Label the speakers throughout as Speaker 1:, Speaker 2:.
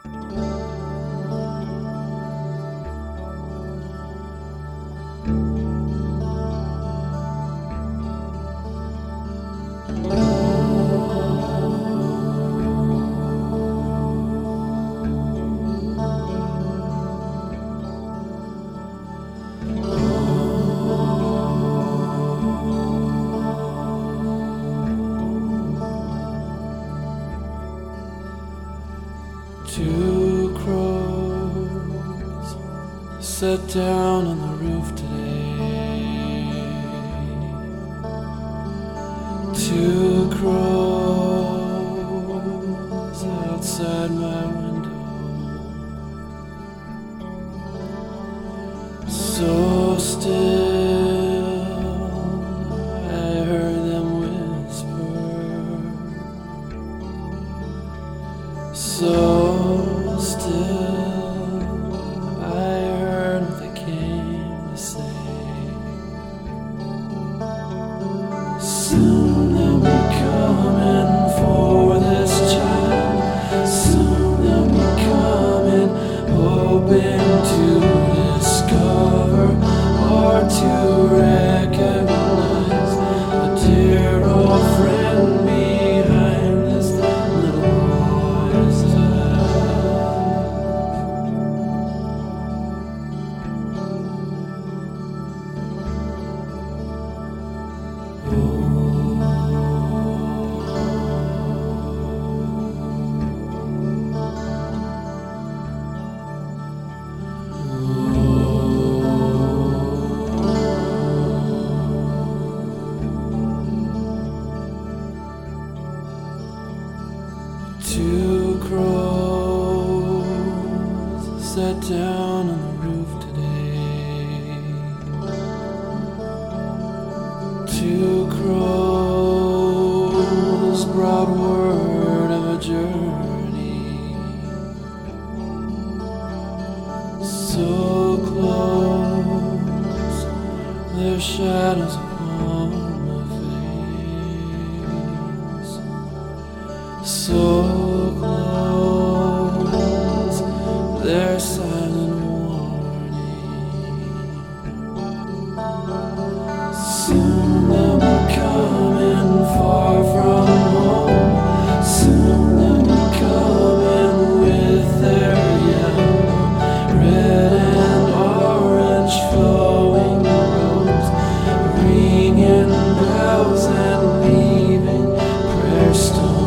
Speaker 1: Two crows sat down on the roof today. Two crows outside my window, so still I heard them whisper. So still I heard what they came to say. Soon they'll be coming for this child. Soon they'll be coming, hoping to discover or to recognize a dear old friend behind this little boy's Two crows sat down on the roof today. Two crows brought word of a journey so close, their shadows upon my face. So close, their silent warning. Soon they'll be coming far from home. Soon they'll be coming with their yellow, red and orange flowing robes, ringing bells and leaving prayer stones.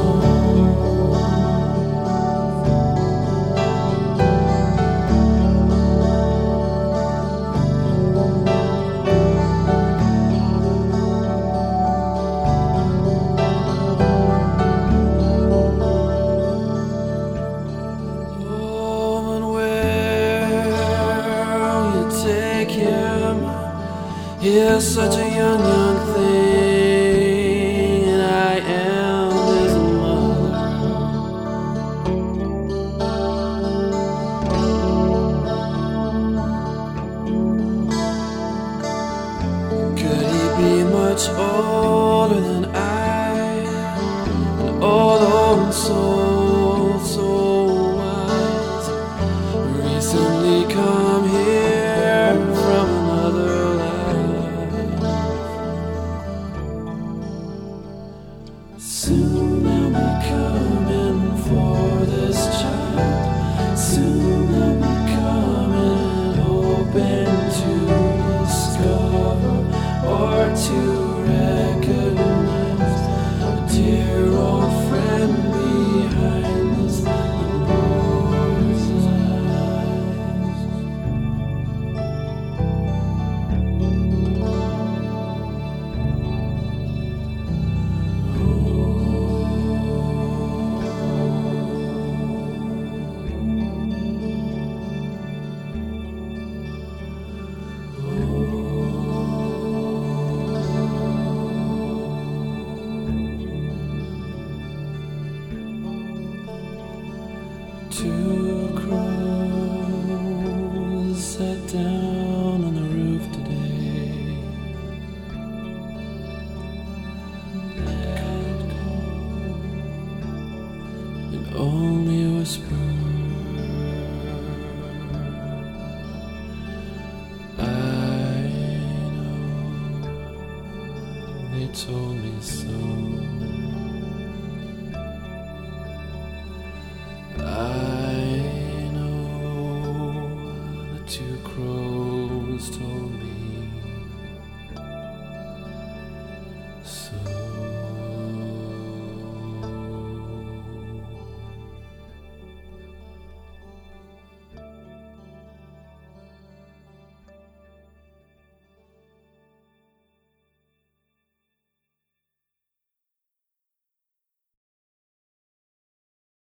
Speaker 1: He's such a young thing, and I am his mother. Could he be much older than I? An old soul, so wise, recently come here from another life. Soon they'll be coming for this child. Soon they'll be coming, hoping to discover or to recognize a dear old friend behind this little boy's eyes. Two crows sat down on the roof today. And only whispered. they told me so. I know the two crows told me